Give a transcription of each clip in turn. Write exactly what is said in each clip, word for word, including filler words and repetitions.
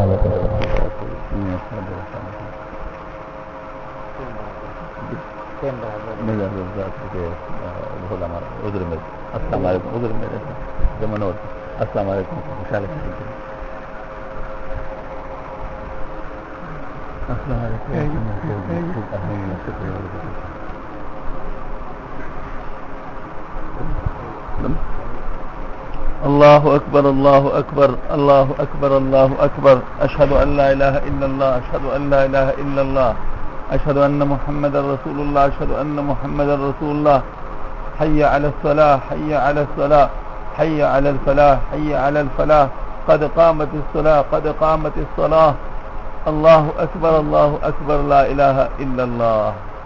अस्सलाम वालेकुम उधर मेरे जमन और अस्सलाम वालेकुम खुशहाल अस्सलाम वालेकुम الله أكبر الله أكبر الله أكبر الله أكبر أشهد أن لا إله إلا الله أشهد أن لا إله إلا الله أشهد أن محمد رسول الله أشهد أن محمد رسول الله حي على الصلاة حي على الصلاة حي على الفلاح حي على الفلاح قد قامت الصلاة قد قامت الصلاة الله أكبر الله أكبر لا إله إلا الله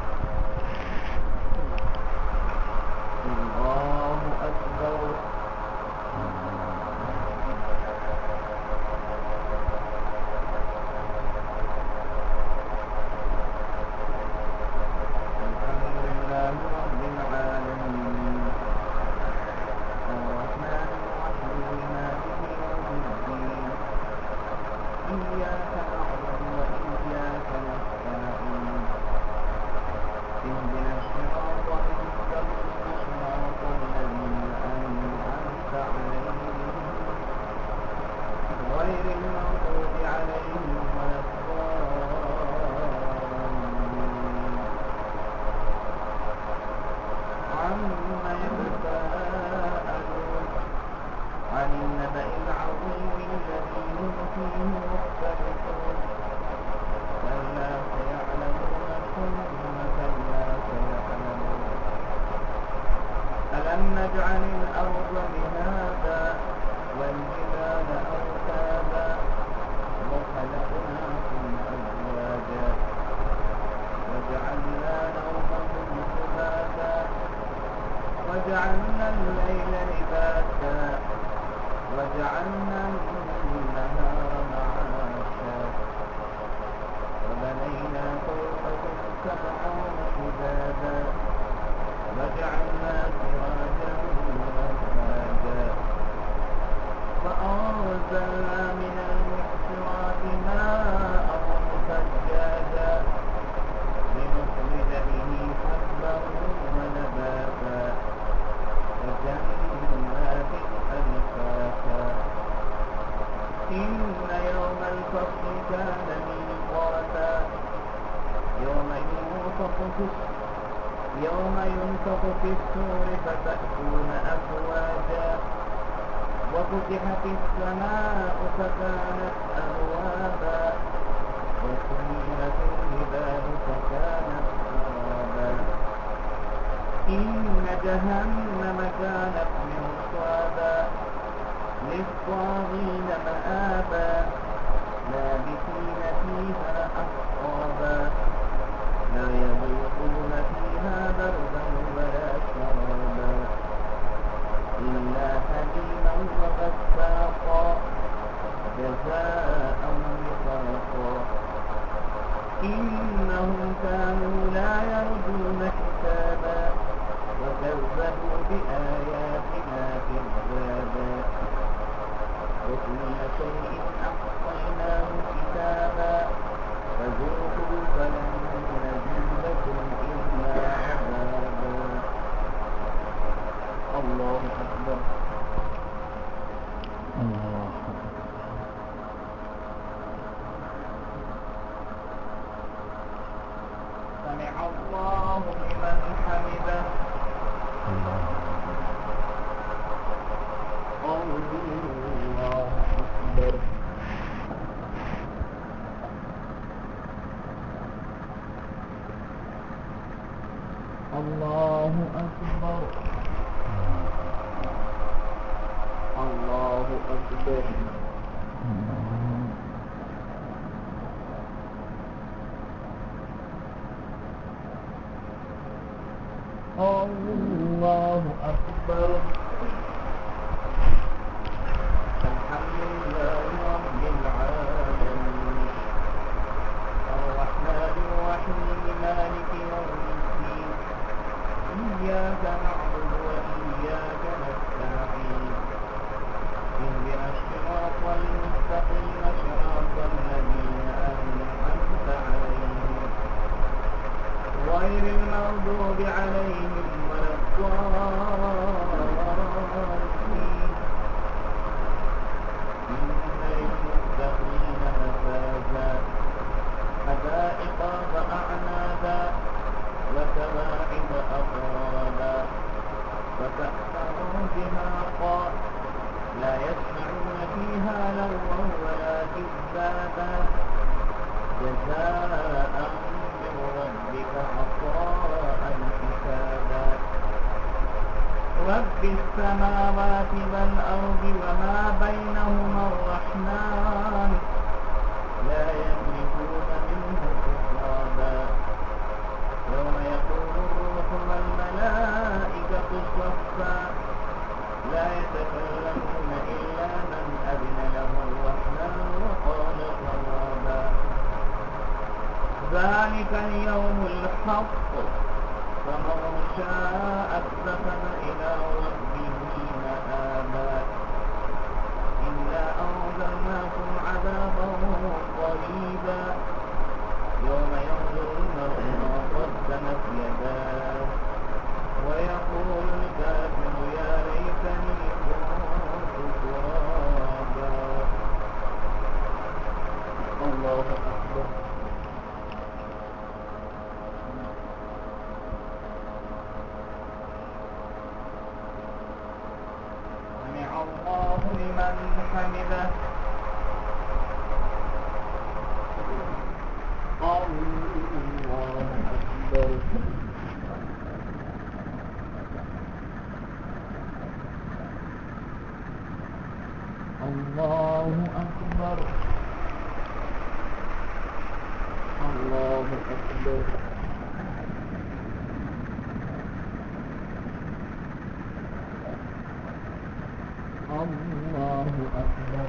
وجعلنا الليل لباسا وجعلنا النهار معاشا وبنينا فوقكم سبعا شدادا وجعلنا سراجا وهاجا وأنزلنا من المعصرات ماء ثجاجا لنخرج به حبا ونباتا وجنات ألفافا إن يوم الفصل كان ميقاتا يوم ينفخ في يوم ينفخ في الصور فتأتون أفواجا وفتحت السماء فكانت أبوابا وسيرت الجبال فكانت سرابا إن جهنم كانت مرصادا للطاغين مآبا لابثين فيها أحقابا لا يذوقون فيها بردا ولا شرابا إلا حميما وغساقا جزاء وفاقا إنهم كانوا لا يرجون حسابا وكذبوا بآياتنا كذابا وكل شيء أحصيناه كتابا فذوقوا فلن نزيدكم إلا عذابا الله أكبر الله سمع الله لمن حمده الله أكبر الله أكبر الله أكبر الله أكبر الحمد لله رب العالمين الرحمن الرحيم مالك يوم الدين إياك نعبد وإياك نستعين اهدنا الصراط المستقيم صراط المغضوب عليهم ولا الضالين إن للمتقين مفازا حدائق وأعنابا وكواعب أترابا وكأسا دهاقا لا يسمعون فيها لغوا ولا كذابا جزاء من ربك عطاء حسابا رب السماوات والأرض وما بينهما الرحمن لا يملكون منه خطابا يوم يقول الروح والملائكة صفا لا يتكلمون إلا من أذن له الرحمن وقال صوابا ذلك اليوم الحق فمن شاء اتخذ إلى ربه مآبا إنا أنذرناكم عذابا قريبا يوم ينظر المرء ما قدمت يداه ويقول الكافر يا ليتني كنت ترابا الله أكبر سمع الله لمن حمده الله أكبر الله أكبر الله أكبر الله أكبر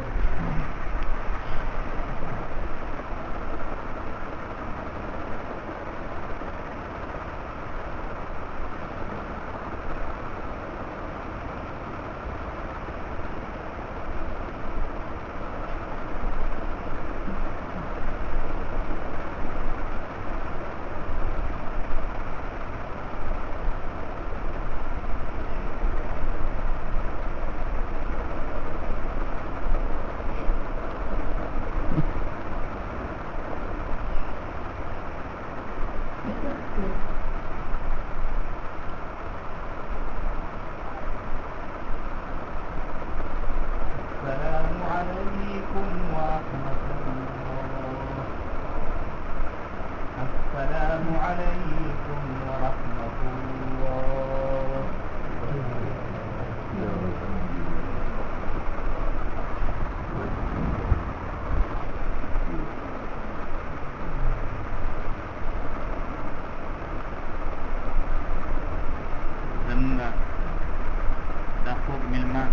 السلام عليكم ورحمة الله السلام عليكم ورحمة الله زمنا داخوب ملما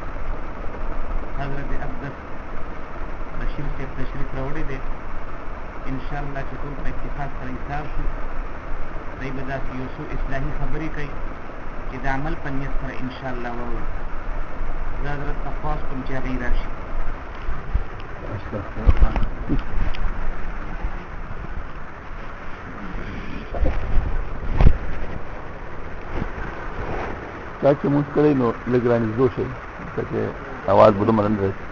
حضرت اقدس بشیر سے تشریف راوړی دی ان شاء الله چې ټول په اتفاق سره حساب شو دوی به داسې یو څو اصلاحي خبرې کوي چې د عمل په نیت سره ان شاء الله واورو زه حضرت ته خواست کوم چې هغوی راشي چا چې مونږ کړی نو لږ رانږدې شئ چې आवाज به دومره نه رسي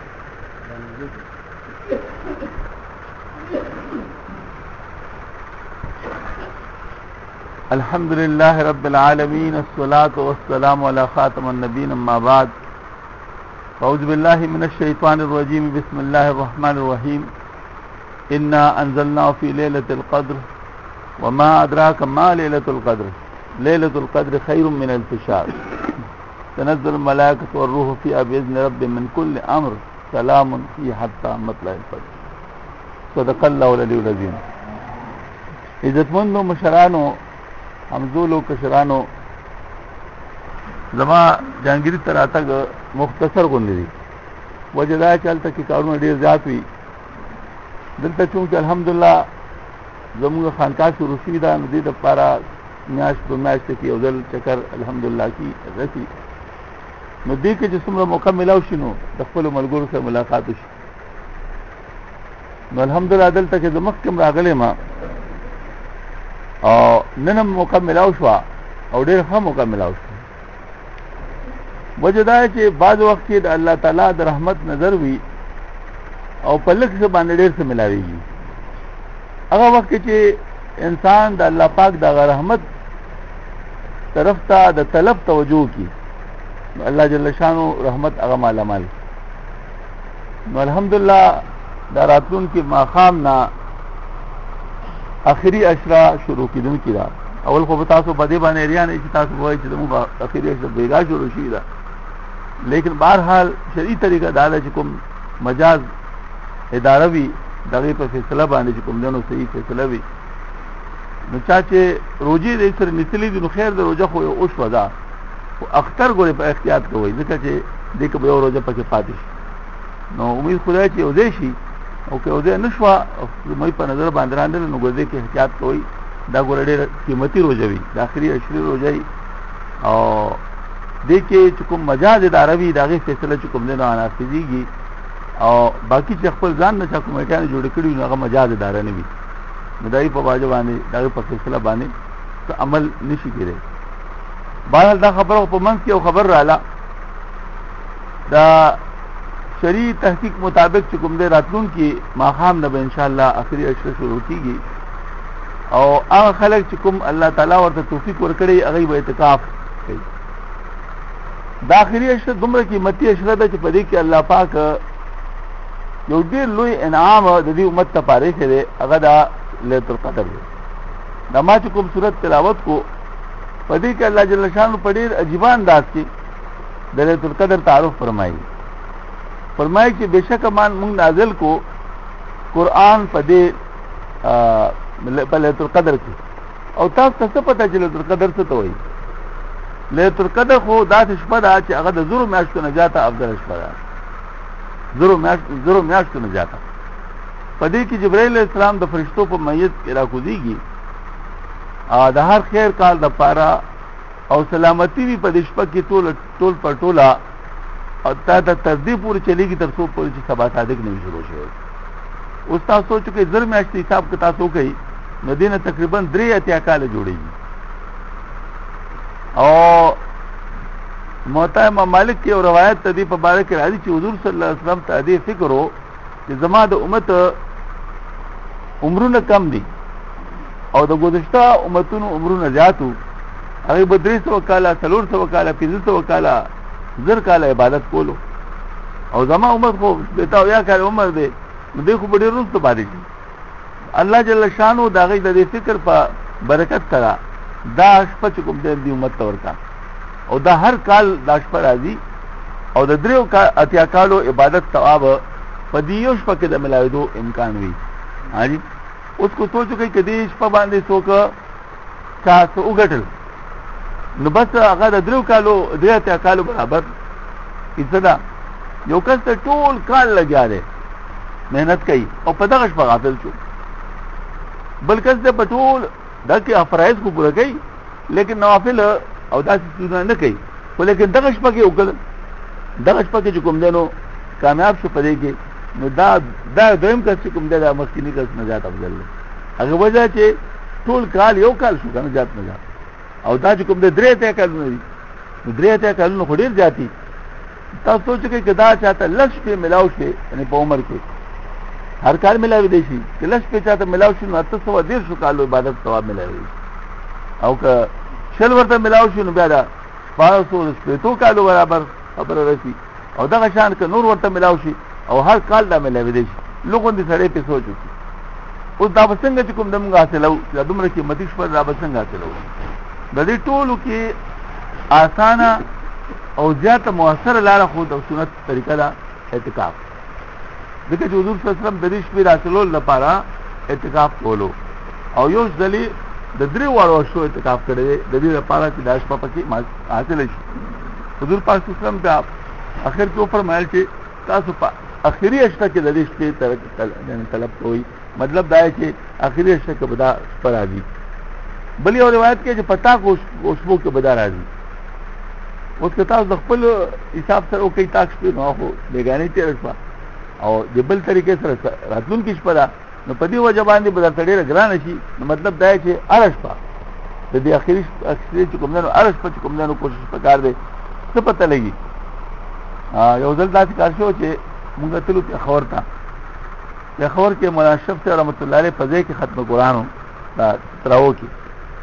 الحمد لله رب العالمين الصلاة والسلام على خاتم النبيين أما بعد أعوذ بالله من الشيطان الرجيم بسم الله الرحمن الرحيم إنا أنزلناه في ليلة القدر وما أدراك ما ليلة القدر ليلة القدر خير من ألف شهر تنزل الملائكة والروح فيها بإذن رب من كل أمر سلام فيه حتى مطلع الفجر صدق الله العلي العظيم عزتمندو مشرانو همزولو کشرانو زما جانگیری تراتګ مختصر غوندې دي وجه دا چلته کې کارونه ډیر زیات وي دلته چې الحمدلله زموږ خانقاه شروع شوې ده نو دې لپاره میاشت په میاشت کې یو ځل چکر الحمدلله کې رسي نو دې کې چې څومره مکمل او شنو د خپل ملګرو سره ملاقات وشي نو الحمدلله دلته کې د مخکم راغلی ما او نن مکمل او شو او ډېر ښه مکمل او شو. وجه دا چې بعض وخت کې د الله تعالی د رحمت نظر وي او په لږ څه باندې ډېر څه ملاويږي. هغه وخت چې انسان د الله پاک د رحمت طرف ته د طلب توجه کی الله جل شانو رحمت هغه مال مال. نو الحمدلله دا راتلون کې ماخام نا اخري اشرا شروع کیدون کیدا. اول خو تاسو په دې باندې ریان چې تاسو وایي چې موږ اخري اشرا بیګا شروع شي دا، لیکن بہرحال شرعي طریقه دا ده چې کوم مجاز اداره وي دغه په فیصله باندې چې کوم دنو صحیح فیصله وي. نو چا چې روزي دې سره مثلی دي نو خیر د روزه خو او شو دا اختر ګوري په احتیاط کوي ځکه چې دې کوم یو روزه پکې پاتې شي. نو امید خدای چې او دې شي او که او دې نشوا مې په نظر باندې راندل نو ګورې کې احتیاط کوي. دا ګورې ډېر قیمتي روزه وي د اخري عشري روزه او دې کې چې کوم مجاز اداره وي دغه فیصله چې کوم دنو نافذيږي او باقي چې خپل ځان نه چا کومټیان جوړ کړي نو هغه مجاز اداره نه وي. مدای په واجب باندې دغه په فیصله باندې عمل نشي کېږي. بهر دا خبره په منځ کې او خبر رااله دا شرعي تحقیق مطابق چې کوم دې راتلون کې ماخام نه به ان شاء الله اخري عشره شروع کیږي او هغه خلک چې کوم الله تعالی ورته توفیق ورکړي هغه به اعتکاف کوي. دا اخري عشره دومره قیمتي عشره ده چې په دې کې الله پاک یو ډېر لوی انعام د دې امت ته پاره کړي هغه دا ليله القدر دی. دا ما چې کوم صورت تلاوت کو په دې کې الله جل شانو په ډېر عجیب انداز کې د ليله القدر تعارف فرمایي. فرمایي چې بشک مان موږ نازل کو قرآن په دې په ليله القدر کې او تاسو ته پته چې ليله القدر څه ته وایي. ليله القدر خو دا شپه ده چې هغه د زرو میاشتو نه زیاته افضل شپه ده. زرو میاشت زرو میاشتو نه زیاته په دې کې جبرائیل السلام د فرشتو په میت کې راکوزيږي ا د هر خیر کال د پاره او سلامتی وي په دې شپه کې ټول ټول پر ټولا او تا ته تردی پوری چلیږي تر څو پوری چې سبا صادق نه شروع شي. اوس تاسو سوچو کې زر میاشتې حساب کې تاسو کوي نو دینه تقریبا درې اتیا کال جوړیږي. او موطا امام مالک کی اور روایت تدی په باره کې راځي چې حضور صلی الله علیه وسلم ته دې فکر وو چې زما د امت عمرونه کم دي او د گذشته امتونو عمرونه زیاتو. هغه به درې سوه کاله څلور سوه کاله پنځه سوه کاله زر کاله عبادت کولو او زما امت خو بیتا یا کال عمر دی نو دې خو به ډېر وروسته پاتې شي. الله جل شانو د هغې د دې فکر په برکت سره دا شپه چې کوم دی دې امت ته ورکړه او دا هر کال دا شپه راځي او د دریو اتیا کالو عبادت ثواب په دې یو شپه کې د ملاویدو امکان وي. حاجی اوس کو سوچو کوي چې دې شپه باندې څوک تاسو وګټل نو بس هغه د دریو کالو درې اتیا کالو برابر کیسه. یو کس ته ټول کال لګیا دی مهنت کوي او په دغه شپه غافل شو. بل کس ته په ټول دغه فرایض کو پوره کوي لیکن نوافل او داسې څه نه کوي خو لیکن دغه شپه کې وکړ دغه شپه کې کوم دی نو کامیاب شو پدې کې نو دا دا دویم کس کوم دی دا مخکینی کس نه زیات افضل دی. هغه وجه چې ټول کال یو کال شو کنه زیات نه زیات او دا چې کوم دی درې ته کالونه دي نو درې ته کالونه خو ډېر زیاتی. تاسو سوچ کې کدا چاته لږ په ملاو شي یعنی په عمر کې هر کال ملاوي دی شي چې لږ په چاته ملاو شي نو اته سوه ډېر شو کالو عبادت ثواب ملاوي او که شل ورته ملاو شي نو بیا دا شپاړس سوه شپېتو کالو برابر خبره رسي او دغه شان که نور ورته ملاو شي او هر کال دا ملاوي دی شي لوګون دي سړی په سوچو اوس دا به څنګه چې کوم دمږه حاصلو دا دومره قیمتي شپه دا به څنګه حاصلو. د دې ټولو کې آسانه او زیاته مؤثره لاره خو د سنت طریقه ده اعتکاف. ځکه چې حضور صلی الله علیه وسلم د دې شپې حاصلولو لپاره اعتکاف کولو او یو ځلې د درې واړو شو اعتکاف کړی د دې لپاره چې دا شپه پکې حاصله شي. حضور پاک صلی الله علیه وسلم بیا اخر کې وفرمایل چې تاسو په اخري اشته کې د دې شپې طلب کوئ. مطلب دا دی چې اخري اشته کې به دا شپه راځي. بل یو روایت کې چې پتا کو شپو کې به دا راځي. اوس که تاسو د خپل حساب سره وکړئ تاک شپې نو خو بېګانې تېره شوه او د بل طریقې سره راتلونکې شپه ده نو په دې وجه باندې به درته ډېره ګرانه شي. نو مطلب دا چې هره شپه د دې اخري اخري چې کوم دی نو هره شپه چې کوم دی نو کوشش پکار دی. څه پته لګي یو ځل داسې کار شو چې مونږ تلو پېښور ته. پېښور کې مولانا اشرف صاحب رحمت الله علیه په ځای کې ختم قرآن و تراو کې.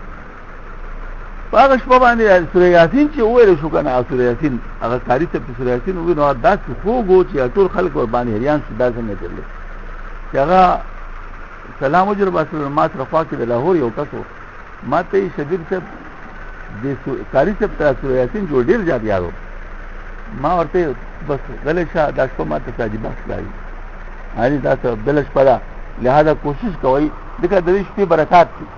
په هغه شپه باندې سوره یاسین چې وویل شو که نه سوره یاسین هغه قاري صاحب چې سوره یاسین وویل نو داسې خوږ و چې ټول خلک ورباندې حیران شو دا څنګه چللی چې هغه سلام وجر باسل ما سره خوا کې د لاهور یو کس و ما ته یې شبیر صاحب د قاري صاحب ته سوره یاسین جوړ ډېر زیات یاد و. ما ورته بس غلی شه دا شپه ما ته ساجي بخش لاري هغې دا څه بله شپه ده لهذا کوشش کوئ ځکه د دې شپې برکات دي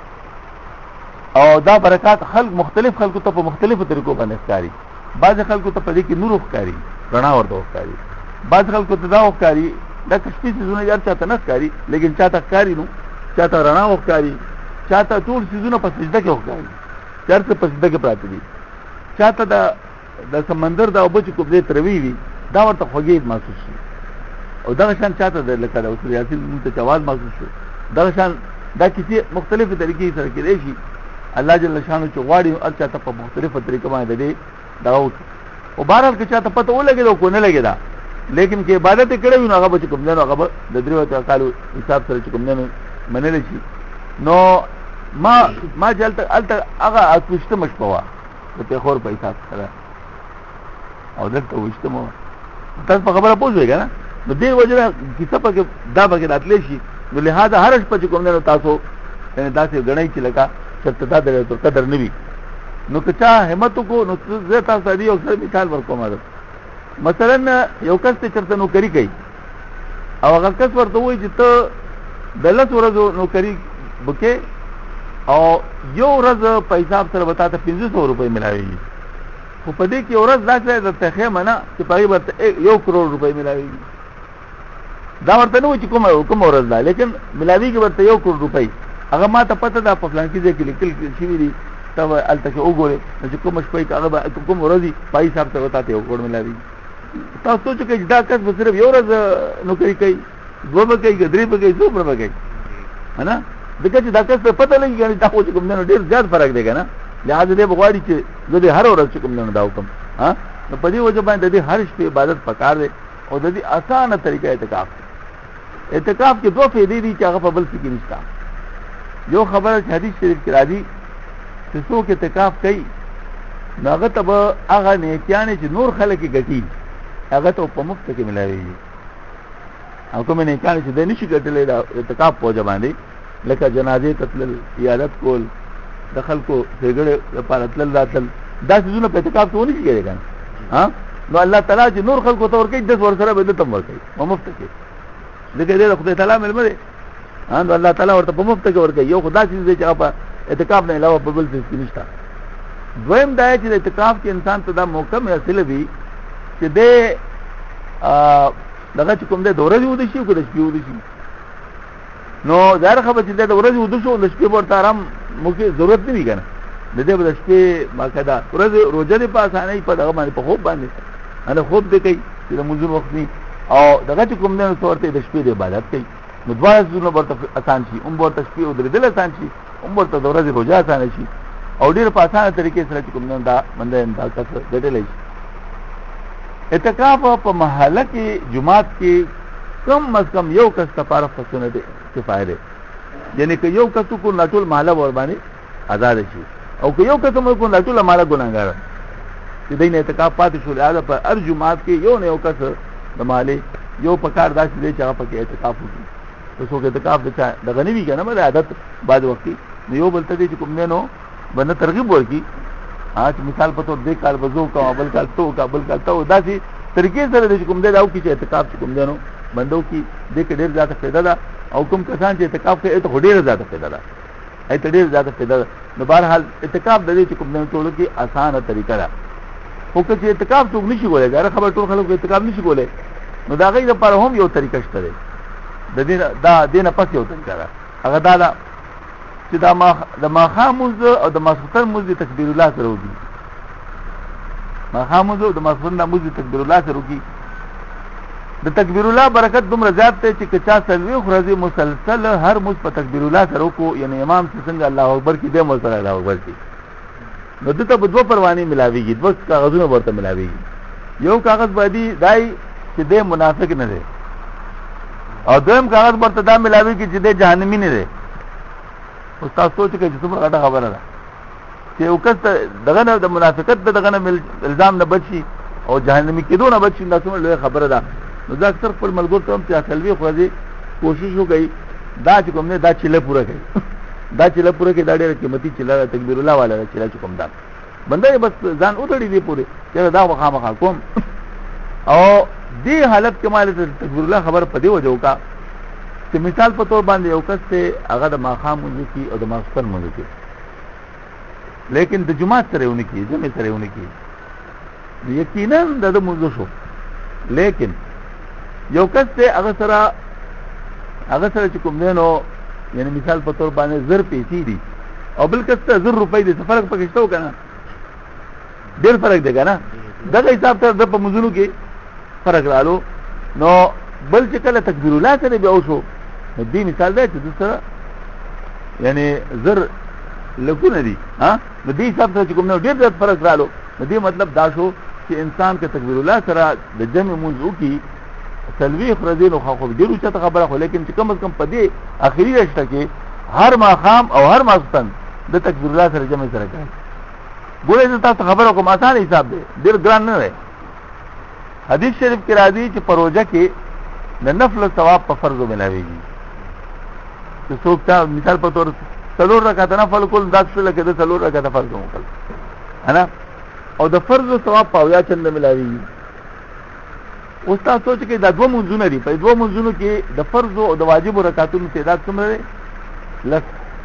او دا برکات خلق مختلف خلکو ته په مختلفو طریقو باندې ښکاري. بعض خلکو ته په دې کې نور ښکاري رڼا ورته ښکاري. بعض خلکو ته دا ښکاري دا کشپي څیزونه یار چاته نه ښکاري لیکن چاته ښکاري نو چاته رڼا ښکاري چاته ټول څیزونه په سجده کې ښکاري چار څه په سجده کې پراته دي چاته د د سمندر د اوبه چې کوم ځای تروي وي دا ورته خوږې محسوس شي او دغه شان چاته د لکه د سوره یاسین مونږ ته اواز محسوس شو دغه شان دا کیسې مختلفې طریقې سره کېدای شي. الله جل شانو چې غواړي هر چاته په مختلفه طریقه باندې دی دغه وکړي. او بهرحال که چاته پته ولګېده او کو نه لګېده لیکن که عبادت یې کړی وي نو هغه به چې کوم دی نو هغه به د درې اتیا کالو حساب سره چې کوم دی نو منلی شي. نو ما ما چې هلته هلته هغه اته ویشتمه شپه وه د پېښور په حساب سره او دلته اوویشتمه وه. تاسو په خبره پوه شوئ که نه نو دې وجه نه کیسه پکې دا پکې راتلی شي. نو لهذا هره شپه چې کوم دی نو تاسو یعنې داسې ګڼئ چې لکه چېرته دا د لیلة القدر نه وي. نو که چا همت وکړو نو زه تاسو ته یو څه مثال ورکوم. مثلا یو کس ته چېرته نوکري کوي او هغه کس ورته وایي چې ته د لس ورځو نوکري وکړې او یو ورځ په حساب سره به تا ته پنځه سوه روپۍ ملاوېږي خو په دې کې یو ورځ داسې دی درته ښیم نه چې په هغې ورته یو کروڑ روپۍ ملاوېږي. دا ورته نه وایي چې کومه کومه ورځ ده لیکن ملاوېږي ورته یو کروڑ روپۍ. هغه ما ته پته ده په فلانکي ځای کې لیکل شوي دي ته به هلته کې وګورې نو چې کومه شپه هغه به کوم ورځ وي په حساب سره به تا ته یو کروڑ ملاوېږي. تاسو سوچ وکړئ چې دا کس به صرف یو ورځ نوکري کوي دوه به کوي که درې به کوي څومره به کوي که نه ځکه چې دا کس ته پته لګي که دا خو چې کوم دی نو ډېر زیات فرق دی که نه لهذا دی به غواړي چې زه دې هره ورځ چې کوم دی نو دا وکړم. نو په دې وجه باندې د دې هر شپې عبادت پکار دی او د دې اسانه طریقه اعتکاف دی. اعتکاف کې دوه فایدې دي چې هغه په بل څه کې نشته. یو خبره چې حدیث شریف کې راځي چې څوک اعتکاف کوي نو هغه ته به هغه نیکیانې چې نور خلک یې ګټي هغه ته په مفت کې ملاوېږي او کومې نیکیانې چې دی نه شي ګټلی د اعتکاف په وجه باندې لکه جنازې ته تلل عیادت کول د خلکو ښېګړې لپاره تلل راتلل دا څیزونه په اعتکاف کې ونه شي کېدی که نه نو الله تعالی چې نور خلکو ته ورکوي دس ورسره به دته هم ورکوي په مفت کې ځکه دی د خدای تعالی مېلمه دی نو الله تعالی ورته په مفت کې ورکوي. یو خو دا چیز دی چې هغه په اعتکاف نه علاوه په بل څیز کې نشته. دویم دا چې د اعتکاف کې انسان ته دا موقع حاصله وي چې دی دغه چې کوم دی د ورځې وده شي او که د شپې وده شي نو ظاهره خبره چې دی د ورځې وده شو د شپې به ورته ارام موقع ضرورت نه وي که نه د دې به د شپې باقاعده ورځې روژه دی په اسانۍ په دغه باندې په خوب باندې هله خوب دی کوي چې د منځونو وخت نه او دغه چې کوم دی نو څه ورته د شپې د عبادت کوي نو دواړه څیزونه به ورته اسان شي هم به ورته شپې ودرېدل اسان شي هم به ورته د ورځې روژه اسانه شي او ډېر په اسانه طریقې سره چې کوم دی دا بنده دا کس ګټلی شي. اعتکاف په محله کې جماعت کې کم از کم یو کس لپاره فسونه دی کفایه دی یعنی که یو کس کو نه ټول محله ور باندې آزاد شي او که یو کس مو کو نه ټول محله ګناهګار چې دین اعتکاف پاتې شو لهذا په هر جماعت کې یو نه یو کس د محله یو پکار داسې دی چې هغه پکې اعتکاف وکړي. نو څوک اعتکاف د غنوي که نه مده عادت بعد وخت نو یو بل ته دی چې کوم دی نو باندې ترغیب ورکړي چې مثال په توګه دې کال بزو کا بل کال تو کا بل کال تو داسې طریقې سره د کوم دی او کې چې اعتکاف چې کوم دی نو بندو کې دې کې ډېر زیاته فایده ده او کوم کسان چې اعتکاف کوي ته ډېر زیاته فایده ده ایت ډېر زیاته فایده ده. نو بهرحال اعتکاف د دې چې کوم دی ټولو کې اسانه طریقه ده خو که چې اعتکاف څوک نشي کولی دا خبر ټول خلکو اعتکاف نشي کولی نو د هغې لپاره هم یو طریقه شته دی د دې دا دې نه پس یو طریقه ده هغه دا ده چې دا ما د ماښام مونځ او د ماسخوتن مونځ تکبیر الله سره وکړي ماښام مونځ او د ماسخوتن مونځ تکبیر الله سره وکړي د تکبیر الله برکت دومره زیات دی چې کچا سلوي خرزي مسلسل هر مز په تکبیر الله سره کو یعنی امام څنګه الله اکبر کې دې مو سره الله اکبر کې نو دته په دوه پرواني ملاويږي دوه کاغذونه ورته ملاويږي یو کاغذ باندې دای چې دې منافق نه دی او دویم کاغذ ورته دا ملاويږي چې دې جهنمی نه دی اوس تاسو سوچ کې چې څومره غټه خبره ده چې یو کس دغه نه د منافقت دغه نه الزام نه بچي او جهنمی کېدو نه بچي دا څومره لوی خبره ده نو دا اکثر خپل ملګرو ته هم چې اصلي خو دې کوشش وکړي دا چې کوم نه دا چله پوره کړي دا چله پوره کړي دا ډېر قیمتي چله تکبیر الله والا چله چې کوم دا بنده بس ځان اوتړي دی پوره چې دا وخامخا کوم او دې حالت کې مال تکبیر الله خبر پدې وجو کا چې مثال په تور باندې یو کس ته هغه د ماخام مونږ کی او د ماسپن مونږ کی لیکن د جمعه سره ونه کی جمعه سره ونه کی یقینا د مونږ شو لیکن یو کس ته هغه سره هغه سره چې کوم دینو یعنی مثال په تور باندې زر پیسې دي او بل کس ته زر روپۍ دي فرق پکې شته کنه ډېر فرق دی کنه دغه حساب ته د په مزونو کې فرق رالو نو بل چې کله تکبیر الله سره به اوسو دې مثال دی چې د سره یعنی زر لګونه دي ها نو دې حساب ته چې کوم نو ډېر ډېر فرق رالو نو دې مطلب دا شو چې انسان کې تکبیر الله سره د جمع موضوع کې سلوي خرزين او خو ډیرو چته خبره خو لیکن چې کم از کم پدې اخیری رشته کې هر ماخام او هر ماستن د تکبیر الله سره جمع سره کوي ګوره چې تاسو خبره کوم آسان حساب دی ډیر ګران نه دی حدیث شریف کې راځي چې پروژه کې د نفل ثواب په فرض ملاويږي چې څوک تا مثال په تور څلور رکعات نفل کول دا څه لکه د څلور رکعات فرض وکړ انا او د فرض ثواب په یا چند ملاويږي اوس تاسو سوچ کې دا دوه منځونه دي په دوه منځونو کې د فرض او د واجب رکعاتونو تعداد څومره دی لس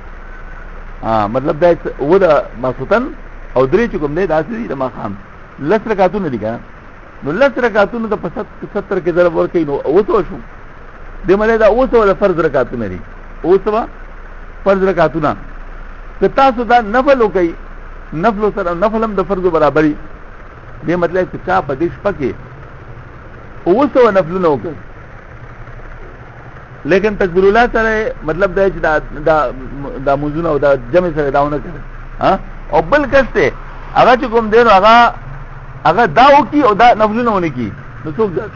ها مطلب دا و د ماسوتن او درې چې کوم دی دا سړي د ماخام لس رکعاتونه دي کنه نو لس رکعاتونو د ستر کې ضرب ورکې نو اوسو شو د مله دا اوسو د فرض رکعاتونه دي اوسو فرض رکعاتونه که تاسو دا نفل وکي نفل سره نفل هم د فرض برابرۍ دې مطلب چې چا په دې شپه کې اوسو نفلونه وکړي لیکن تکبیر الله سره مطلب دا چې دا دا د موزونه او د جمع سره داونه کوي ها او بل کسته هغه چې کوم دی هغه هغه داو کی او دا نفلونه ونه کی نو څوک ځي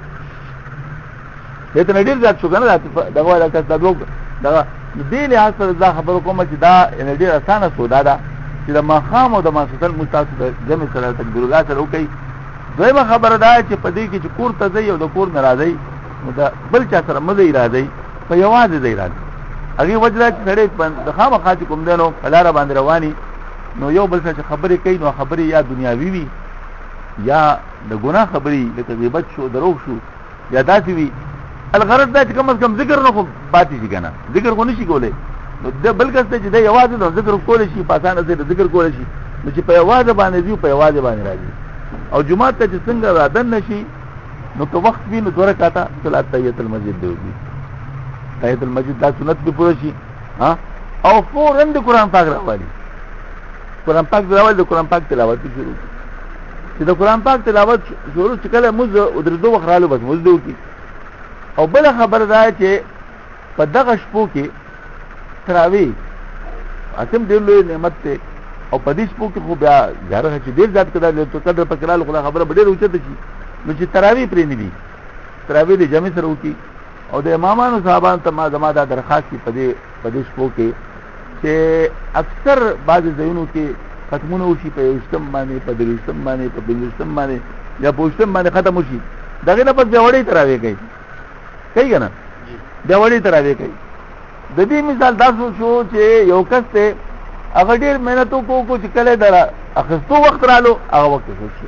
دته نه ډیر ځات شو کنه دا غواړي کس دا دوه دا دې له اصل دا خبرو کوم چې دا نه ډیر اسانه سودا ده چې د ماخام او د ماسوتل مستاسو جمع سره تکبیر الله سره وکړي دویمه خبره ده چې په دې کې چې کور ته ځي او د کور ناراضي نو دا بل چا سره مزه راځي په یوازې ځي راځي هغه وجه چې سړی د خامخا چې کوم دنو لار باندې رواني نو یو بل څه خبرې کوي نو خبرې یا دنیاوي وي یا د ګناه خبرې لکه غیبت شو دروغ شو یا داسې وي الغرض دا چې کوم کم ذکر نه خو پاتې شي کنه ذکر خو نشي کولای نو د بل کس ته چې د یوازې د ذکر کول شي په اسانه سره ذکر کول شي نو چې په یوازې باندې دی په یوازې باندې راځي او جمعه ته چې څنګه رادن نشي نو که وخت وي نو دوه رکعاته صلات تحیت المسجد دی تحیت المسجد دا سنت به پوره شي ها او فورا د قران پاک راوړي قران پاک راوړي د قران پاک تلاوت شروع چې د قران پاک تلاوت شروع چې کله موږ ودرېدو وخرالو بس موږ دوی کی او بل خبر ده چې په دغه شپو کې تراوی اتم ډېر لوی نعمت ته او په دې شپو کې خو بیا ځاره چې ډېر ځات کړه له تو قدر په کړه خو خبره ډېر اوچته شي نو چې تراوی پرې نه دي تراوی د جمع سره وکي او د امامانو صاحبانو ته ما زما دا درخواست کی په دې په دې شپو کې چې اکثر بعض ځایونو کې ختمونه وشي په یوشتم باندې په دریشتم باندې په بلشتم باندې یا په وشتم باندې ختم وشي دغه نه پس بیا وړي تراوی کوي کوي کنه بیا وړي تراوی کوي د دې مثال تاسو شو چې یو کس ته هغه ډیر مهنت کو کو چې کله درا اخستو وخت رالو هغه وخت شو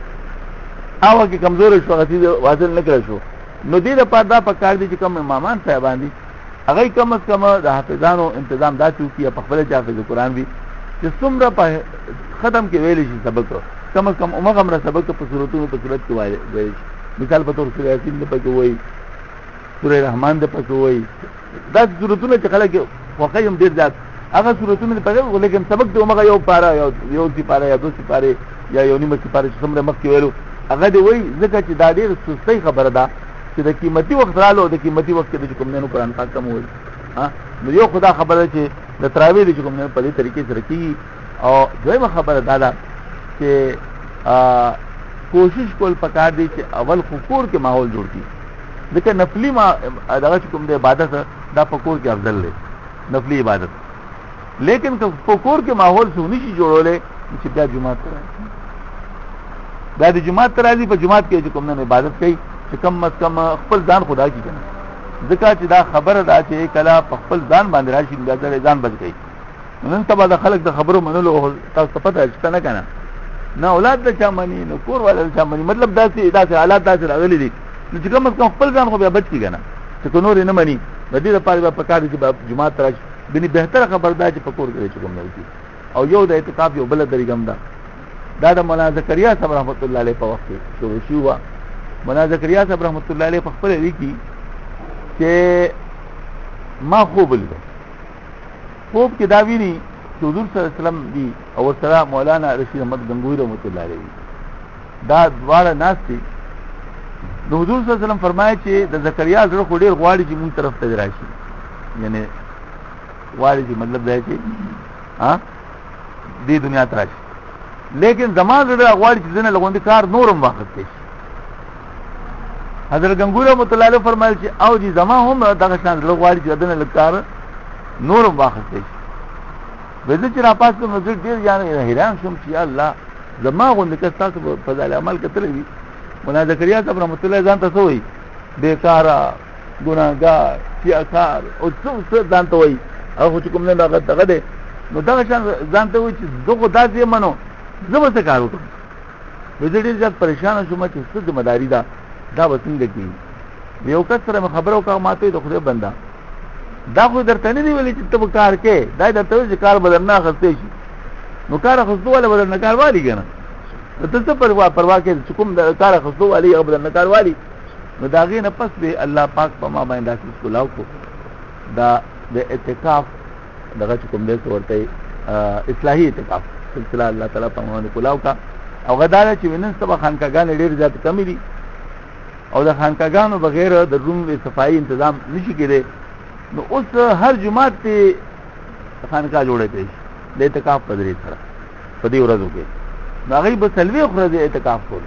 هغه کې کمزور شو هغه واصل نه کړ شو نو دې د پاره په کار دي چې کوم امامان صاحبان دي هغه کم از کم د حافظانو تنظیم داسې وکي په خپل حافظ قرآن وي چې څومره په ختم کې ویل شي سبق کم از کم عمر غمره سبق په صورتونو په صورت کې وایي مثال په تور سورې یاسین په کې وایي سورې رحمان د په کې وایي دا صورتونه چې خلک واقعي هم ډیر ځات هغه صورتونه په کې ولیکن سبق د عمر یو پارا یو یو سی پارا یا دو سی پاره یا یو نیمه سی پاره چې څومره مخ کې ویلو هغه دی وایي ځکه چې دا ډیر سستۍ خبره ده چې د قیمتي وخت رالو د قیمتي وخت کې د کوم نه قرآن پاک کوم وي ها نو یو خدا خبره چې د تراوی د کوم نه په دې طریقې سره کی او دویمه خبره دا ده چې کوشش کول پکار دی چې اول خکور کې ماحول جوړ کی ځکه نفلی ما دغه کوم د عبادت دا پکور کې افضل دی نفلی عبادت لیکن که پکور کې ماحول سونی شي جوړولې چې بیا جمعه ته بیا د جمعه ته راځي په جمعه کې چې کوم نه عبادت کوي چې کم از کم خپل ځان خدا کی کنه ځکه چې دا خبره دا چې کله په خپل ځان باندې راشي بیا ځل ځان بچ کوي نن سبا د خلک د خبرو منلو تاسو پته شته نه کنه نه اولاد د چا مني نو کور والا د چا مني مطلب دا چې داسې حالات داسې راغلي دي چې کوم کم خپل ځان خو بیا بچ کی کنه چې نور نه مني د دې لپاره به پکار دي چې جمعه ته راشي بني بهتره خبر دا چې پکور کې چې کوم نه وي او یو د اعتکاف یو بل طریقه هم ده دا د مولانا زکریا صاحب رحمت الله علیه په وخت کې شروع شو مولانا زکریا صاحب رحمت الله علیه په خپل لیکي چې ما خوب لیدل خوب کې دا ویني چې حضور صلی الله علیه وسلم دی او سره مولانا رشید احمد گنگوی رحمت الله علیه دا دواړه ناس دي نو حضور صلی الله علیه وسلم فرمایي چې د زکریا زړه خو ډیر غواړي چې مونږ طرف ته راشي یعنی غواړي چې مطلب دا چې ها دې دنیا ته راشي لیکن زمان زړه غواړي چې ځنه لغوندي کار نورم واخت شي حضرت گنگوی رحمت الله علیه فرمایي چې او دې زما هم دغه شان زړه غواړي چې ځنه لکار نورم واخت شي وځي چې را پاس کوم نظر ډیر یعنی حیران شوم چې الله زما غوندي که تاسو په ځای عمل کتلې وي مولانا زکریا صاحب رحمت الله ځان ته وایي بیکارا ګناګار سیاکار او څه څه ځان ته وایي هغه چې کوم نه هغه دغه دی نو دا شان ځان ته وایي چې دغه داسې منو زه به څه کار وکړم وځي ډیر ځکه پریشان شوم چې څه ذمہ داری ده دا وسنګ کی یو کس سره خبرو کا ماته د خدای بندا دا خو درته نه دی ویلي چې ته کار کې دا درته چې کار بدل نه خسته شي نو کار خصو ولا بدل نه کار والی کنه ته څه پروا پروا کې چې کوم د کار خصو والی او بدل نه کار والی نو دا غي نه پس به الله پاک په ما باندې داسې کولاو کو دا د اعتکاف دغه کوم دې ورته اصلاحي اعتکاف سلسله الله تعالی په ما باندې کولاو کا او غدار چې وینن سبا خانقاګان ډېر زیات کمی دي او د خانقاګانو بغیر د روم صفایي تنظیم نشي کېده نو اوس هر جمعه ته خانقاه جوړه کوي د اعتکاف په دې سره په دې ورځو کې نو هغه به سلوي خو د اعتکاف کول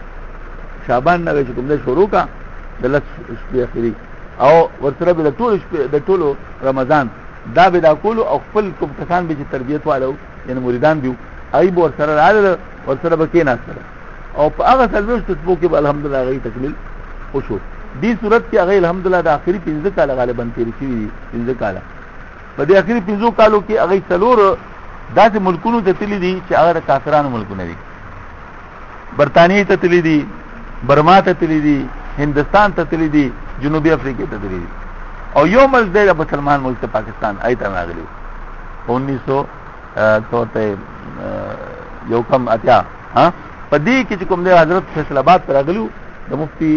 شعبان نه چې کوم شروع کا د لس شپې اخري او ورسره به د ټول شپې د ټولو رمضان دا به دا کول او خپل کوم کسان به چې تربيت والو یعنی مریدان دیو ای به ورسره راځي ورسره به کې نه سره او په هغه سلوي شپو کې به الحمدلله هغه تکمیل وشو دې صورت کې هغه الحمدلله د اخري پنځه کال غالبا تیر شي پنځه کال په دې اخري پنځه کالو کې هغه څلور داسې ملکونو ته تللی دي چې هغه کافرانو ملکونه دي برتانیې ته تللی دي برما ته تللی دي هندستان ته تللی دي جنوبي افریقا ته تللی دي او یو ملک دی د مسلمان ملک ته پاکستان آیت راغلی انیس سو ته یو کم اتیا ها په دې کې کوم دی حضرت فیصل آباد پر راغلو د مفتی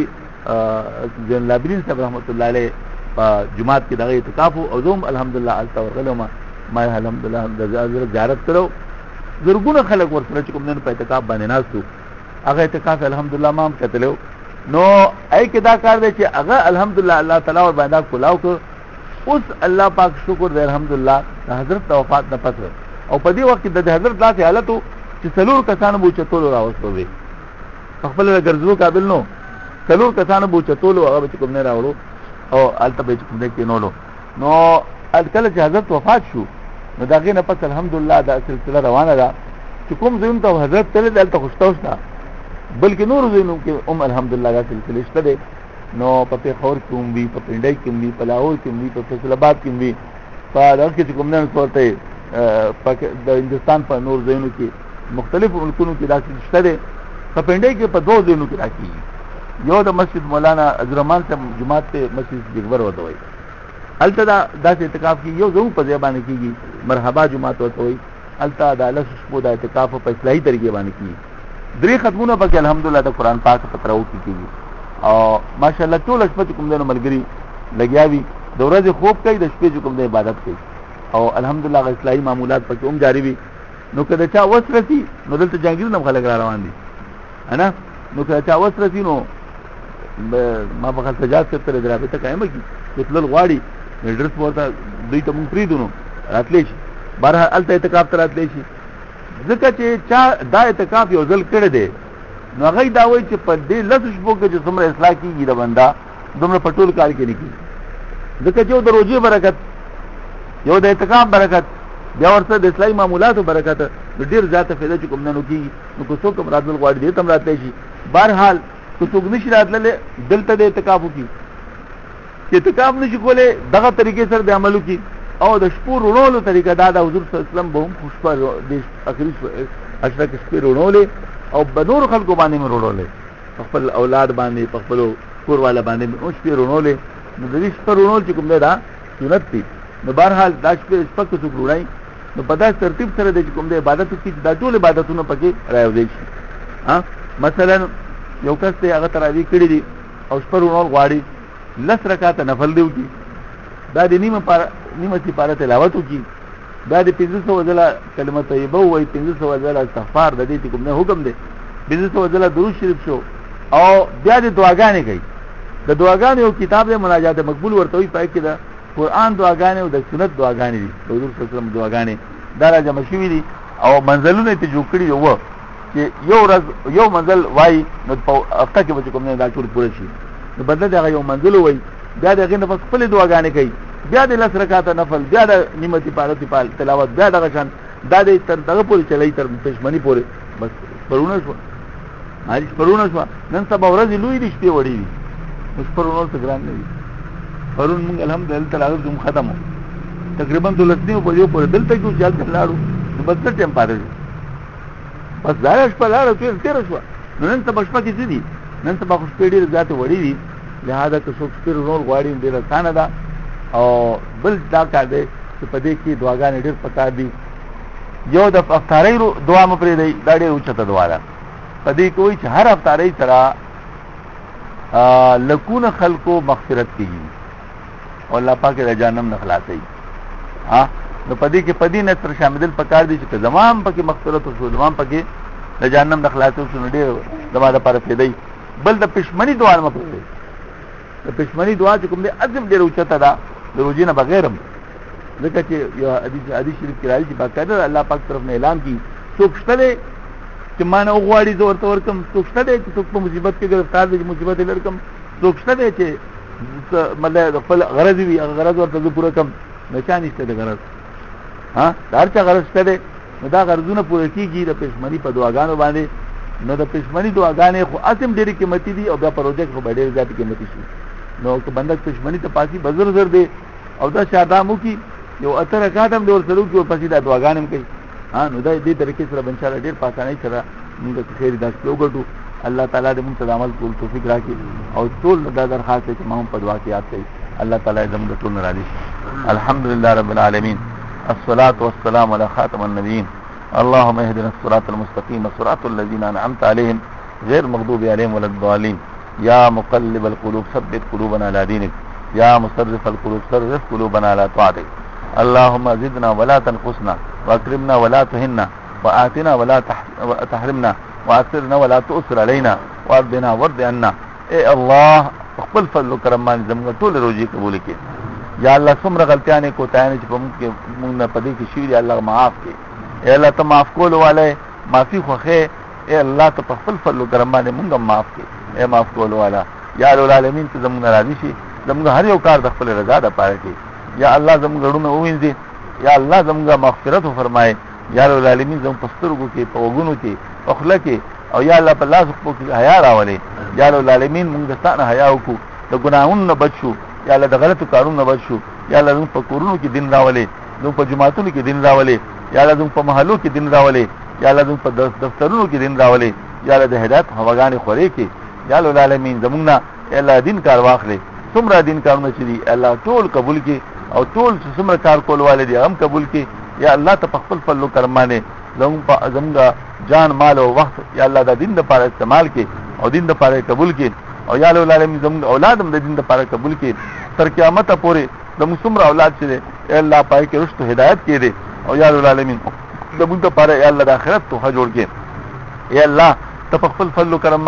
جن لابرین صاحب رحمت الله علیه په جمعات کې دغه اعتکاف او زوم الحمدلله التا ورغلم ما الحمدلله د زیارت کړو زرګونه خلک ورسره چې کوم نه په اعتکاف باندې ناسو هغه اعتکاف الحمدلله ما هم کتلو نو اي کې دا کار دی چې هغه الحمدلله الله تعالی ور باندې کولاو کو اوس الله پاک شکر دی الحمدلله حضرت وفات نه پته او په دې وخت د حضرت داسې حالت چې څلور کسان بو چتول راوستو وي خپل ګرځو قابل نو څلور کسان بو چتول هغه چې کوم نه راوړو او الته به کوم دې کې نولو نو الکله چې حضرت وفات شو نو دا غینه پس الحمدلله دا سلسله روانه ده چې کوم زین ته حضرت تل دلته خوشتوستا بلکې نور زینو کې ام الحمدلله دا سلسله شته ده نو په پیښور کې هم وی په پنډای کې هم وی په لاهور کې هم وی په فیصل آباد کې هم وی په دغه کې کوم نه څورته د هندستان په نور زینو کې مختلف ملکونو کې دا شته ده په پنډای کې په دوه زینو کې راځي یو د مسجد مولانا عبدالرحمن صاحب جماعت ته مسجد جګور وته وي الته دا داسې اعتکاف کې یو زمو په ځای باندې کېږي مرحبا جماعت وته وي الته دا لس شپو د اعتکاف په اصلاحي طریقې باندې کېږي درې ختمونه پکې الحمدلله د قران پاک په تراو کې کېږي او ماشاءالله ټول شپه کوم دنه ملګری لګیاوي د ورځې خوب کوي د شپې کوم د عبادت کوي او الحمدلله غ اصلاحي معمولات پکې هم جاری وي نو کله چا وسرتي نو دلته جنگیر نم خلک را روان دي انا نو کله چا وسرتي نو ما په خپل تجارت کې تر درابطه قائمه کی چې تل غواړي ډرس ورته دوی ته مونږ پریدونو راتلی شي بهر الته اعتکاف ته راتلی شي ځکه چې چا دا اعتکاف یو ځل کړی دی نو هغه دا وایي چې په دې لس شپو کې چې څومره اصلاح کېږي د بنده دومره په ټول کال کې نه کېږي ځکه چې یو د روزې برکت یو د اعتکاف برکت بیا ورسره د اسلامي معمولاتو برکت نو ډېر زیاته فایده چې کوم نه نو کېږي نو که څوک هم راتلل غواړي دې ته هم راتلی شي بهرحال که څوک نشي راتللی دلته د اعتکاف وکړي چې اعتکاف نشي کولی دغه طریقې سره د عمل وکړي او د شپو رونولو طریقه دا د حضور صلی الله علیه وسلم به هم شپه د اخري عشره کې شپې رونولې او په نورو خلکو باندې مې رونولې په خپل اولاد باندې په خپلو کور والا باندې مې شپې رونولې نو د دې شپه رونول چې کوم دی دا سنت دی نو بهرحال دا شپې شپه که څوک رونایي نو په داسې ترتیب سره دی چې کوم دی عبادت وکړي چې دا ټول عبادتونه پکې رايوځای شي ها مثلا یو کس دی هغه تراویح کړي دي او شپه رونول غواړي لس رکعاته نفل دی وکړي دا د نیمه پاره نیمه سپاره تلاوت وکړي دا د پنځه سوه ځله کلمه طیبه ووایي پنځه سوه ځله استغفار د دې چې کوم نه حکم دی پنځه سوه ځله درود شریف شو او بیا د دعاګانې کوي د دعاګانې یو کتاب دی مناجات مقبول ورته وایي پای کې د قرآن دعاګانې او د سنت دعاګانې دي د حضور صلی الله علیه وسلم دعاګانې دا راجمع شوي دي او منزلونه یې جوړ کړي وو چې یو ورځ یو منزل وایي نو په هفته کې به کوم نه دا ټول پوره شي نو بدله دغه یو منزل وایي بیا دغه نه پس خپل دعاګانې کوي بیا د لس رکعاته نفل بیا د نیمه سپاره تلاوت بیا دغه شان دا د تر دغه پورې چلای تر پښمنی پورې بس پرونه شو هغه پرونه شو نن سبا ورځ لوی دي شپې وړي دي اوس پرونه څه ګران نه دي پرون موږ الحمدلله تعالی زم ختمو تقریبا دولتنی په یو پورې دلته کې چې حالت لاړو نو بس څه ټیم پاره بس دا شپه لاړو تیر تیر شو نن سبا شپه کې دي نن سبا خو شپې ډېر ذات وړي دي لہذا که څوک شپې رول غواړي ډېر اسانه ده او بل دا کار دی چې په دې کې دعاګانې ډېر پکار دي یو د افطارۍ دعا مو پرې دی دا ډېر اوچته دعا ده په دې کې وایي چې هر افطارۍ سره لکونه خلکو مغفرت کېږي او الله پاک د جهنم نه خلاصوي ها نو په دې کې په دې نه سره شامل پکار دي چې زمام پکې مغفرت وشو زمام پکې د جهنم نه خلاصو شو ډېر زما لپاره فایده بل د پښمنی دعا مو پرې دی د پښمنی دعا چې کوم دی اعظم ډېر اوچته ده د روزې نه بغیرم ځکه چې یو حدیث حدیث شریف کې راځي چې باقاعده الله پاک طرف نه اعلان کی څوک شته دی چې ما نه وغواړي زه ورته ورکم څوک شته دی چې څوک په مصیبت کې ګرفتار دی مصیبت یې لرکم څوک شته دی چې مطلب خپل غرض وي هغه غرض ورته زه پوره کړم نه چا نشته دی غرض ها د هر چا غرض شته دی نو دا غرضونه پوره کېږي د پښمني په دعاګانو باندې نو د پښمني دعاګانې خو اصم ډېرې قیمتي دي او بیا په روزه کې خو به ډېرې زیاتې قیمتي شي نو که بنده پښمني ته پاسي بزر زر دی او دا شادامو کی یو اته رکعات هم ډول سره کې پسې دا دعاګانې هم کوي ها نو دا دې طریقې سره ان شاء الله ډېر پاسانه سره موږ خیر داس وګټو الله تعالی دې موږ ته عمل کول توفیق راکړي او ټول دا درخواست چې موږ په دعا کې یاد کړئ الله تعالی زموږ ټول راضي الحمدلله رب العالمین الصلاة والسلام على خاتم النبيين اللهم اهدنا الصراط المستقيم صراط الذين انعمت عليهم غير المغضوب عليهم ولا الضالين يا مقلب القلوب ثبت قلوبنا على دينك يا مصرف القلوب صرف قلوبنا على طاعتك اللهم زدنا ولا تنقصنا واكرمنا ولا تهنا وآتنا ولا تحرمنا واثرنا ولا تؤثر علينا وارضنا وارض عنا اے الله خپل فضل و کرم باندې زموږ ټول روزي قبول کړي یا الله څومره غلطیاں کو تاینه چې موږ کې موږ نه پدې کې شي الله معاف کړي اے الله ته معاف کول والے معافي خوخه اے الله ته خپل فضل و کرم باندې موږ معاف کړي اے معاف کول والا یا العالمین ته زموږ راضي شي زموږ هر یو کار د خپل رضا د پاره کې یا الله زموږ غړونه ووینځي یا الله زموږ مغفرت فرمایي یا العالمین زموږ پسترګو کې په وګونو کې په خله کې او یا الله په لاس په کې حیا راولي یا العالمین موږ ستانه حیا وکړو د ګناهونو نه بچو یا الله د غلطو کارونو نه بچو یا الله زموږ په کورونو کې دین راولي زموږ په جماعتونو کې دین راولي یا الله زموږ په محلو کې دین راولي یا الله زموږ په دفترونو کې دین راولي یا الله د هدایت هواګانې خوري کې یا العالمین زموږ نه الله دین کار واخلي څومره دین کارونه چې دي الله ټول قبول کړي او ټول څومره کار کول والدي هم قبول کړي یا الله ته خپل فضل و کرم باندې زموږ جان مال او وخت یا الله د دین لپاره استعمال کړي او دین لپاره قبول کړي او یا العالمین زموږ اولاد هم د دین لپاره قبول کړي تر قیامت پورې زموږ څومره اولاد چې الله پای کې رشد هدایت کړي او یا العالمین زموږ لپاره یا الله د آخرت توفیق جوړ کړي یا الله ته خپل فضل و کرم باندې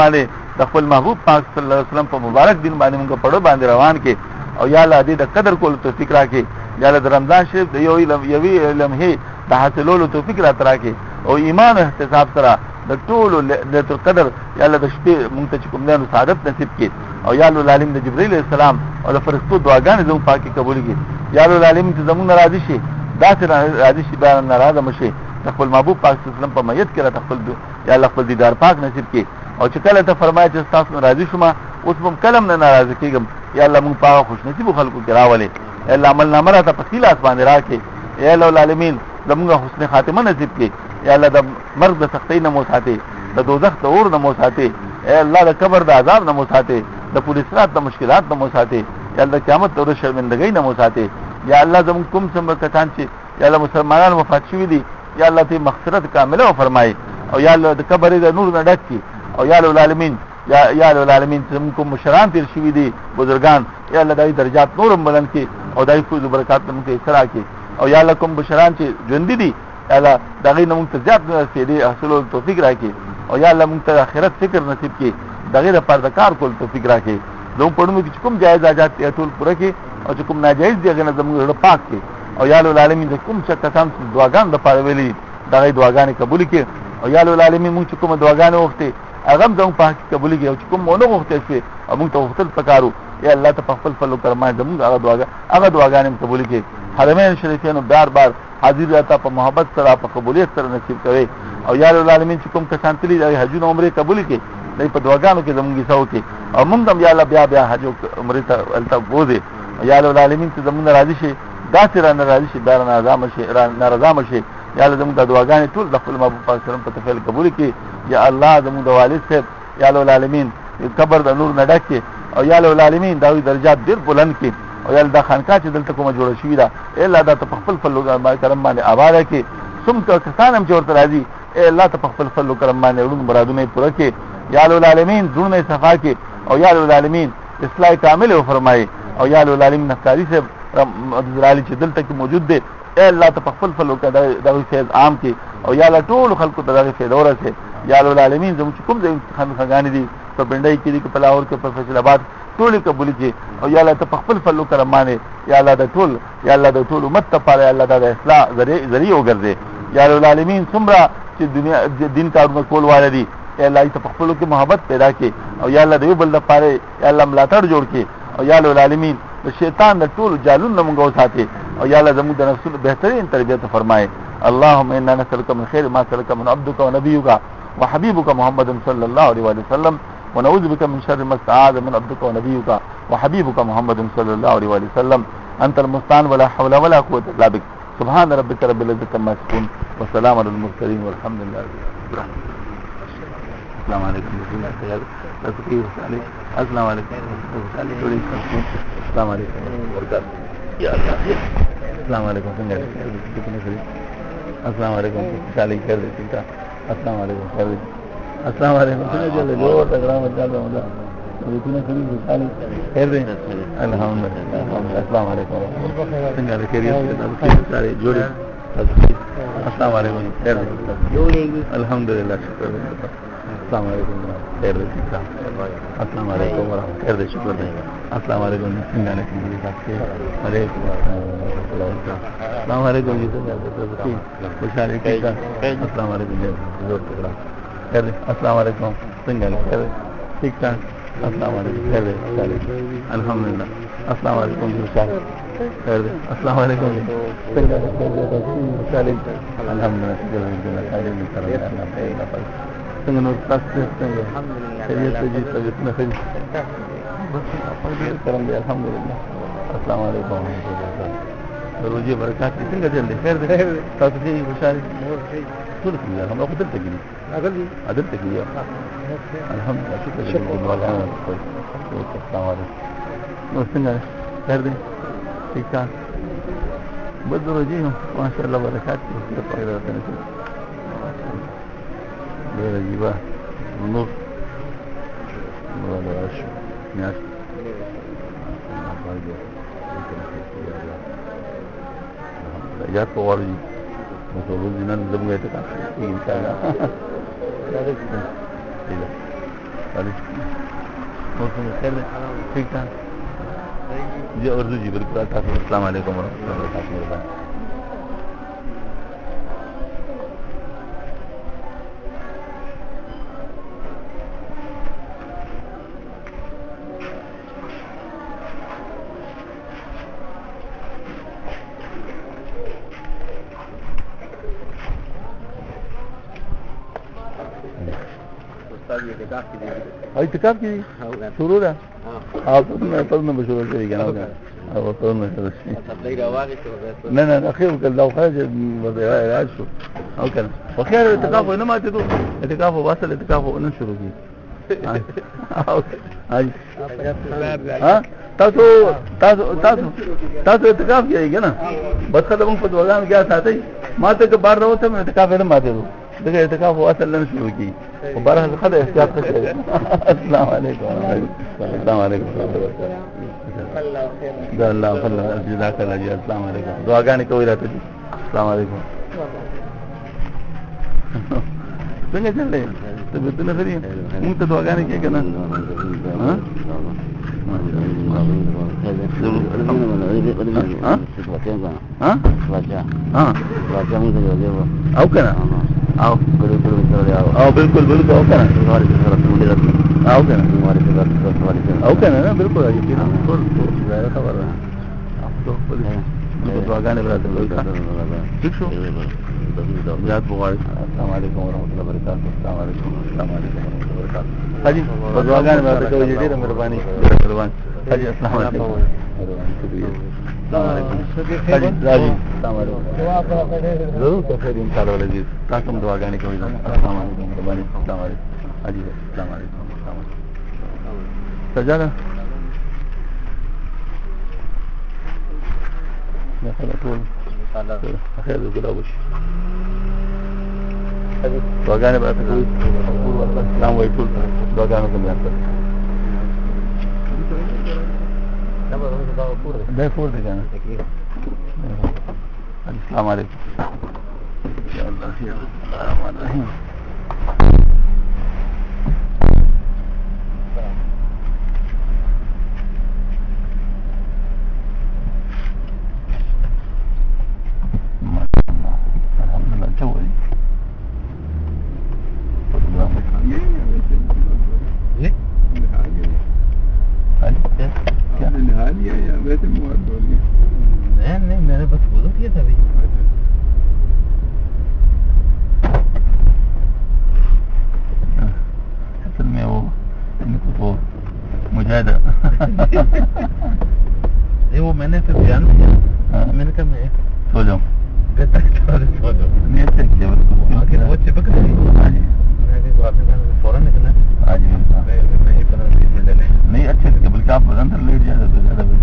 د خپل محبوب پاک صلی الله علیه وسلم په مبارک دین باندې موږ په ډو باندې روان کې او یا الله دې د قدر کولو توفیق راکړي یا الله د رمضان شریف د یو یوې لمحې د حاصلولو توفیق راته راکړي او ایمان او احتساب سره د ټولو ليلة القدر یا الله د شپې موږ ته کوم نه سعادت نصیب کړي او یا الله العالمین د جبرئیل علیه السلام او د فرشتو دعاګانې زموږ پاکي قبول کړي یا الله العالمین ته زموږ راضي شي داسې راضي شي بیان ناراضه مشي خپل محبوب پاک صلی الله علیه وسلم په میت کې را خپل یا الله خپل دیدار پاک نصیب کړي او چې کله ته فرمایي چې تاسو راضي شوم اوس هم کلم نه ناراضه کېږم یا الله موږ پاک خوش نصیب خلکو کې راولې الله عمل نامه را ته په خلاص باندې راکې یا الله العالمین زموږ حسن خاتمه نصیب کړي یا الله د مرګ د سختۍ نه مو ساتي د دوزخ د اور نه مو ساتي اے الله د قبر د عذاب نه مو ساتي د پولیس رات د مشکلات نه مو ساتي یا الله قیامت د شرمندګۍ نه مو ساتي یا الله زموږ کوم څه کسان چې یا الله مسلمانان وفات شوي دي یا الله ته مغفرت کامله او فرمایي او یا الله د قبر د نور نه ډک کړي او یا الله العالمین یا یا الله العالمین زموږ کوم مشران تیر شوي دي بزرگان یا الله دای درجات نورم بلند کړي او دای فوز برکات موږ ته اثر کړي او یا الله کوم بشران چې ژوند دي یا الله دغه موږ ته زیات نصیب حاصلو توفیق راکړي او یا الله موږ ته آخرت فکر نصیب کړي دغه لپاره د کار کول توفیق راکړي زموږ پړونو کې کوم جایز حاجات ټول پوره کړي او چې کوم ناجایز دي هغه زموږ پاک کړي او یا الله العالمین د کوم څه کسان دعاګان د پاره ویلي دغه دعاګانې قبول کړي او یا الله العالمین موږ چې کوم دعاګانې وخته هغه زموږ پاک قبول کړي او چې کوم مونږ وخته شي او موږ ته وختل پکارو یا الله ته خپل فضل او کرم زموږ هغه دعاګه هغه دعاګانې قبول کړي حرمین شریفینو بار بار حاضر راته په محبت سره په قبولیت سره نصیب کړي او یا الله العالمین چې کوم کسان تلي د حج او عمره قبول کړي دای په دعاګانو کې زموږ یې سوکي او موږ هم یا الله بیا بیا حج او عمره ته الته بوزي یا الله العالمین چې زموږ راضي شي دا چې را ناراضي شي دا ناراضه شي ناراضه شي یا الله زموږ د دعاګانې ټول د خپل محبوب پاک سلام په تفعیل قبول کړي یا الله زموږ د والد صاحب یا الله العالمین قبر د نور نه ډک او یا الله العالمین دا درجات ډیر بلند کړي او یا د خانقاه چې دلته کومه جوړه شوې ده اے الله دا ته خپل فضل او کرم باندې آباد کړي سم کسان هم چې ورته راځي اے الله ته خپل فضل او کرم باندې ورونو مرادونه پوره کړي یا الله العالمین زړونه صفا کړي او یا الله العالمین اصلاح کامل او فرمایي او یا الله العالمین نفقاری سے عبدالعالی چې دلته کې موجود دی اے الله ته خپل فضل او دغه فیض عام کړي او یا الله ټول خلکو ته دغه فیض ورسه یا الله العالمین زموږ کوم ځای خانقاهګانې دي په پنډای کې دي په لاهور کې په فیصل آباد ټول قبول کړي او یا الله ته خپل فضل او کرم باندې یا الله د ټول یا الله د ټول امت ته پاره الله د اصلاح ذریعہ وګرځي یا الله العالمین څومره چې دنیا دین کارونه کول والدي اے الله ته خپل کې محبت پیدا کړي او یا الله د یو بل لپاره یا الله ملاتړ جوړ کړي او یا الله العالمین د شیطان د ټول جالون نه موږ وساتي او یا الله زموږ د نفسونو بهترین تربیت فرمایي اللهم انا نسالك من خير ما سالك من عبدك ونبيك وحبيبك محمد صلى الله عليه وسلم ونعوذ بك من شر ما استعاذ من عبدك ونبيك وحبيبك محمد صلى الله عليه وسلم انت المستعان ولا حول ولا قوه الا بك سبحان ربك رب العزه عما يصفون وسلام على المرسلين والحمد لله رب العالمين السلام عليكم السلام عليكم السلام عليكم يا الله السلام عليكم السلام عليكم تعالي कर देती का अस्सलाम वालेकुम कर देती अस्सलाम वालेकुम सुनो चलो जो प्रोग्राम चल रहा है इतने खड़ी चाली कर दे अल्हम्दुलिल्लाह अस्सलाम वालेकुम सिंगार खैरियत से सारे जोड़े अस्सलाम वालेकुम कर दे जोड़ेगी अल्हम्दुलिल्लाह शुक्र अस्सलाम वालेकुम खैर दे अस्सलाम वालेकुम वरहमतुल्लाह खैर दे शुक्र दे अस्सलाम वालेकुम सिंगार खैरियत से वालेकुम अस्सलाम वालेकुम जी खुशहाली के साथ अस्सलाम वालेकुम जोर पकड़ा खैर अस्सलाम वालेकुम सिंगल खैर ठीक ठाक अस्सलाम वालेकुम खैर अल्हम्दुलिल्लाह अस्सलाम वालेकुम खुशहाली खैर अस्सलाम वालेकुम सिंगल खुशहाली अल्हम्दुलिल्लाह सिंगल नूर तक सिंगल खैरियत से जी तबीयत में खैर बस करम दे अल्हम्दुलिल्लाह अस्सलाम वालेकुम रोजी बरकत की څنګه چل دي خیر دې تاسو دې خوشاله ټول کیږي هم خپل ته کیږي اگر دي عادت ته کیږي الحمدلله شکر دې مولانا السلام علیکم نو څنګه خیر دې ٹھیک ٹھاک بد روزي ماشاءالله برکات دې په خیر راته نشي دې راځي نور نو راش نیاز یا تو اور جی تو روز نن زموږ ته ان شاء الله खैर ठीक था जी उर्दू जी बिल्कुल। अस्सलाम वालेकुम वरहमतुल्लाहि वबरकातुहू। اعتکاف کی شروع ده او په پرونه به شروع کېږي کنه او په پرونه شروع شي نه نه اخیر کله لو خرج ورته شو او کنه خو خیر اعتکاف نه ماته دو اعتکاف واصل اعتکاف نه شروع کی ها تاسو تاسو تاسو تاسو اعتکاف کیږي کنه بس خدای په دعاګانو کې ساتي ماته که بار راوته مې اعتکاف نه ماته دو دغه اعتکاف واصل نه شروع کی وبرها خدای احتیاط وکړي. السلام علیکم السلام علیکم دا الله فضل جزاک الله جی. السلام علیکم دعاګانې کوي راته. السلام علیکم څنګه چلې ته به تل خري مونږ ته دعاګانې کوي کنه ها ها ها او کنه او بالکل او بالکل بالکل او کنه او کنه او کنه نه بالکل یقینا ټول ظاهر خبره افتو بالکل دعاګانې براته ٹھیک شو ذات بغاړي. السلام علیکم ورحمۃ اللہ وبرکاتہ. السلام علیکم السلام علیکم ورحمۃ اللہ وبرکاتہ. حاجی دعاګانې براته کوي ډیره مهرباني مهرباني حاجی. السلام علیکم السلام علیکم حاجی راجی. السلام علیکم ضرور ته خیر ان شاء الله ولګي تاسو هم دعاګانې کوي. السلام علیکم مهرباني. السلام علیکم حاجی. السلام علیکم السلام علیکم سجاده نه خلاص ټول خیر دې ګلاب وشي حاجی دعاګانې براته کوي. السلام علیکم دعاګانې کوي براته ده فور دي كان. السلام عليكم يا الله خير. الرحمن الرحيم. الحمد لله جوي नहालिया या वैसे मुआद बोलिए? नहीं नहीं मैंने बस वुज़ू किया था अभी. असल में वो इनको तो मुजाहिदा ये वो मैंने फिर ध्यान किया. मैंने कहा मैं सो जाऊँ कहता है सो जाओ नहीं अच्छा किया आखिर वो चिपक रही. हाँ जी मैं आपने कहा फौरन निकलना. हाँ जी नहीं अच्छा किया बल्कि आप अंदर लेट जाए तो ज़्यादा